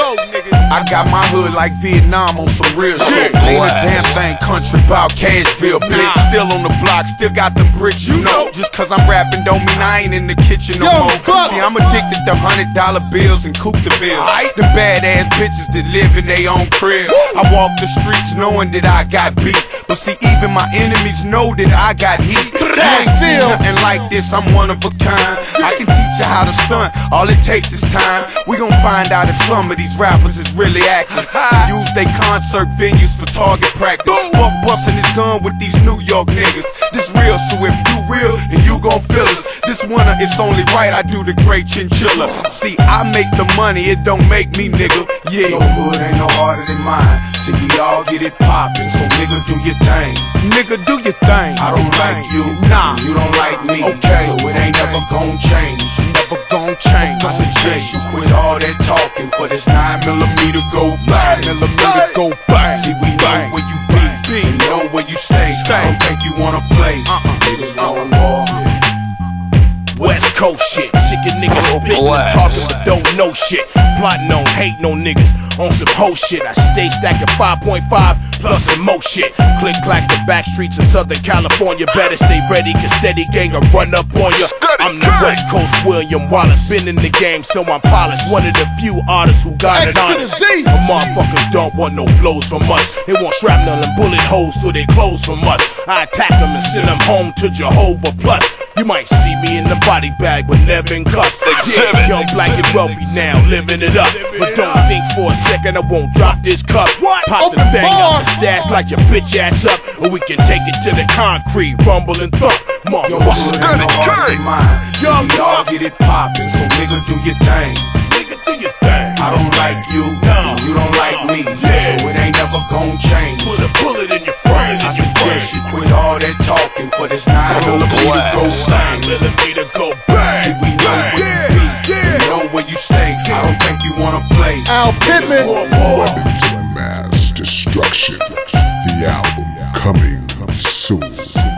go, nigga. I got my hood like Vietnam on some real shit. Ain't a damn thing country about Cashville, bitch. Still on the block, still got the bricks, you know. Just cause I'm rapping don't mean I ain't in the kitchen no more. See, I'm addicted to $100 bills and Coupe de Ville. The badass bitches that live in their own crib. I walk the streets knowing that I got beat, but see, even my enemies know that I got heat. You ain't seen nothing like this, I'm one of a kind. I can teach you how to stunt, all it takes is time. We gon' find out if some of these rappers is really actors. Use they concert venues for target practice. Fuck busting this gun with these New York niggas. This real, so if you real, then you gon' feel us. This winter, it's only right I do the great chinchilla. See, I make the money, it don't make me, nigga. Yeah, your hood ain't no harder than mine. See, we all get it poppin', so nigga, do your thing. Nigga, do your thing. I don't like you, nah, you don't like me. Okay, so it ain't never gon' change. Never gon' change. I suggest you quit all that talking for this 9mm go 5mm go back. See, we know where you be, and know where you stay. I don't think you wanna play. Niggas want war. West Coast shit, sick of niggas spittin' and talking but don't know shit. Plotting on hating on niggas on some hoe shit. I stay stacking 5.5 plus some more shit. Click clack the back streets of Southern California. Better stay ready, cause steady gang will run up on ya. I'm the West Coast William Wallace. Been in the game, so I'm polished. One of the few artists who got it honest. But motherfuckers don't want no flows from us. They want shrapnel and bullet holes through their clothes from us. I attack them and send them home to Jehovah Plus. You might see me in the body bag, but never in cuffs. Yeah, young, black, and wealthy now, living it up. But don't think for a second I won't drop this cup. Pop the thing out the stash, like your bitch ass up, or we can take it to the concrete, rumble and thump. Motherfucker, young, y'all get it poppin', so nigga, do your thing. Nigga, do your thing. I don't like you, you don't like me, so it ain't never gon' change. Put a bullet in your frame. I suggest you quit all that talking for this 9mm go bang. 9mm go bang. See, we know where you be, we know where you stay. I don't think you wanna play. Al Pittman. Weapon to mass destruction. The album coming soon.